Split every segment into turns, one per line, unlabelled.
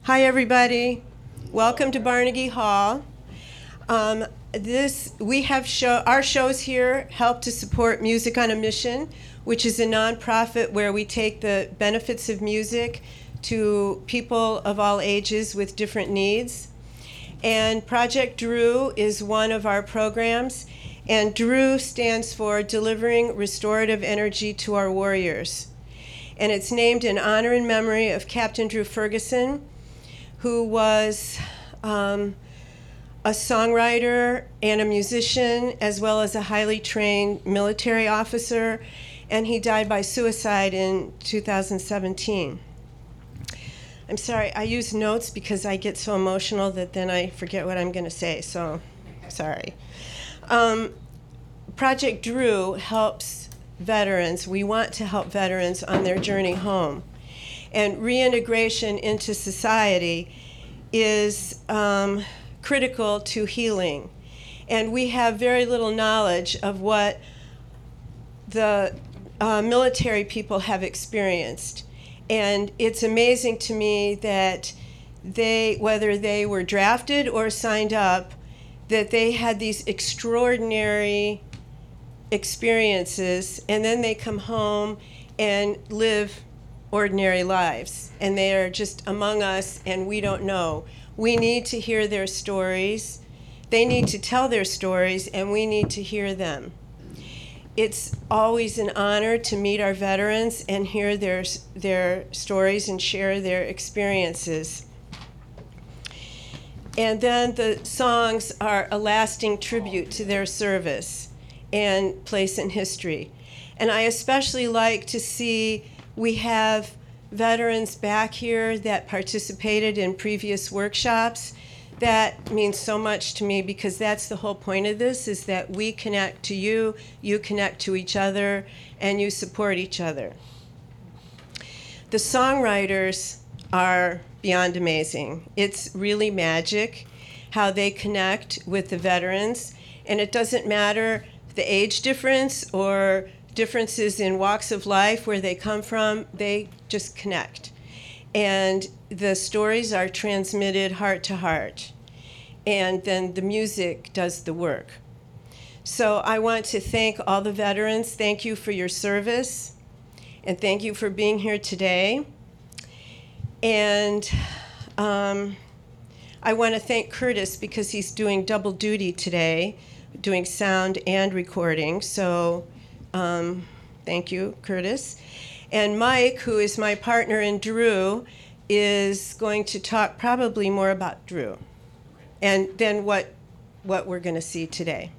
Hi, everybody. Welcome to Barnegie Hall. We have our shows here help to support Music on a Mission, which is a nonprofit where we take the benefits of music to people of all ages with different needs. And Project Drew is one of our programs, and Drew stands for Delivering Restorative Energy to Our Warriors. And it's named in honor and memory of Captain Drew Ferguson, who was a songwriter and a musician, as well as a highly trained military officer, and he died by suicide in 2017. I'm sorry, I use notes because I get so emotional that then I forget what I'm going to say, so sorry. Project Drew helps veterans. We want to help veterans on their journey home. And reintegration into society is critical to healing. And we have very little knowledge of what the military people have experienced. And it's amazing to me that whether they were drafted or signed up, that they had these extraordinary experiences, and then they come home and live ordinary lives. And they are just among us, and we don't know. We need to hear their stories. They need to tell their stories, and we need to hear them. It's always an honor to meet our veterans and hear their stories and share their experiences. And then the songs are a lasting tribute to their service and place in history. And I especially like to see we have veterans back here that participated in previous workshops. That means so much to me because that's the whole point of this, is that we connect to you, you connect to each other, and you support each other. The songwriters are beyond amazing. It's really magic how they connect with the veterans, and it doesn't matter the age difference or differences in walks of life where they come from, they just connect. And the stories are transmitted heart to heart. And then the music does the work. So I want to thank all the veterans. Thank you for your service. And thank you for being here today. And I want to thank Curtis because he's doing double duty today, doing sound and recording. So thank you, Curtis. And Mike, who is my partner in Drew, is going to talk probably more about Drew and then what we're going to see today.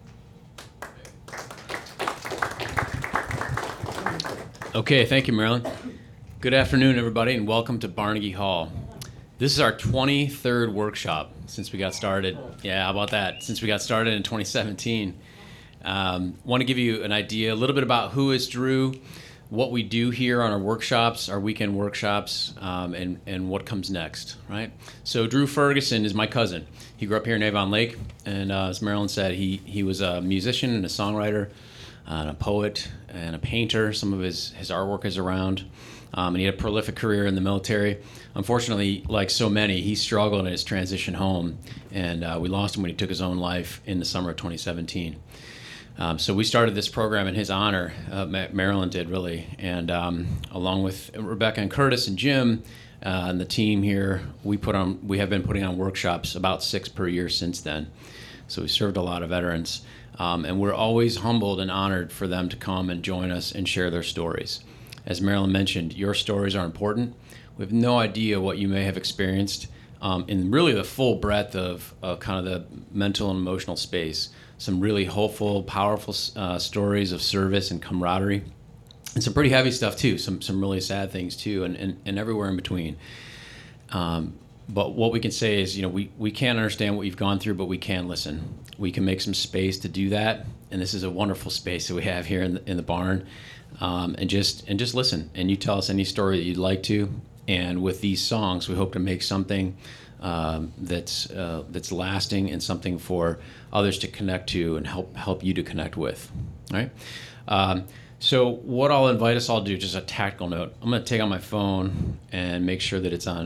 Okay, thank you, Marilyn. Good afternoon, everybody, and welcome to Barnegie Hall. This is our 23rd workshop since we got started. Yeah, how about that? Since we got started in 2017. Want to give you an idea, a little bit about who is Drew, what we do here on our workshops, our weekend workshops, and what comes next, right? So Drew Ferguson is my cousin. He grew up here in Avon Lake, and as Marilyn said, he was a musician and a songwriter, and a poet and a painter. Some of his artwork is around, and he had a prolific career in the military. Unfortunately, like so many, he struggled in his transition home, and we lost him when he took his own life in the summer of 2017. So we started this program in his honor. Marilyn did, really. And along with Rebecca and Curtis and Jim and the team here, we have been putting on workshops, about 6 per year since then. So we served a lot of veterans. And we're always humbled and honored for them to come and join us and share their stories. As Marilyn mentioned, your stories are important. We have no idea what you may have experienced in really the full breadth of kind of the mental and emotional space. Some really hopeful, powerful stories of service and camaraderie, and some pretty heavy stuff too. Some really sad things too, and everywhere in between. But what we can say is, we can't understand what you've gone through, but we can listen. We can make some space to do that, and this is a wonderful space that we have here in the barn. And just listen, and you tell us any story that you'd like to. And with these songs, we hope to make something that's lasting and something for others to connect to and help you to connect with. All right. So what I'll invite us all to do, just a tactical note, I'm going to take out my phone and make sure that it's on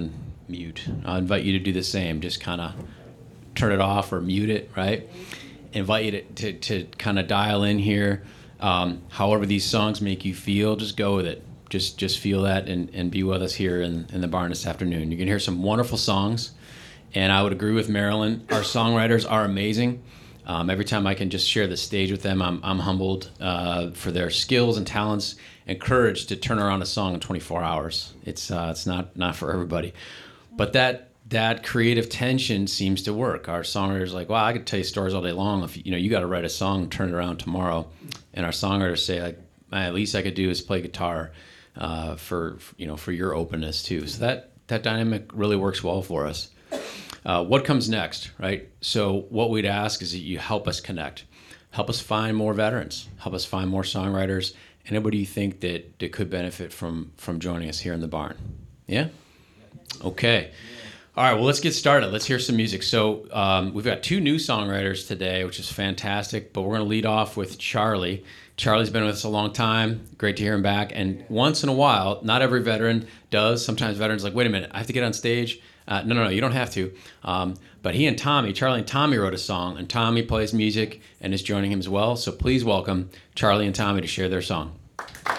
mute. I invite you to do the same. Just kind of turn it off or mute it, right? Invite you to kind of dial in here. However these songs make you feel, just go with it. Just feel that and be with us here in the barn this afternoon. You're going to hear some wonderful songs, and I would agree with Marilyn. Our songwriters are amazing. Every time I can just share the stage with them, I'm humbled for their skills and talents and courage to turn around a song in 24 hours. It's not for everybody. But that creative tension seems to work. Our songwriters are like, wow, I could tell you stories all day long. If you got to write a song and turn it around tomorrow. And our songwriters say, like, at least I could do is play guitar for your openness too. So that dynamic really works well for us. What comes next, right? So what we'd ask is that you help us connect, help us find more veterans, help us find more songwriters. Anybody you think that could benefit from joining us here in the barn? Yeah? Okay. All right, well, let's get started. Let's hear some music. So we've got 2 new songwriters today, which is fantastic, but we're going to lead off with Charlie. Charlie's been with us a long time. Great to hear him back. And once in a while, not every veteran does. Sometimes veterans are like, wait a minute, I have to get on stage? No, you don't have to. But Charlie and Tommy wrote a song, and Tommy plays music and is joining him as well. So please welcome Charlie and Tommy to share their song.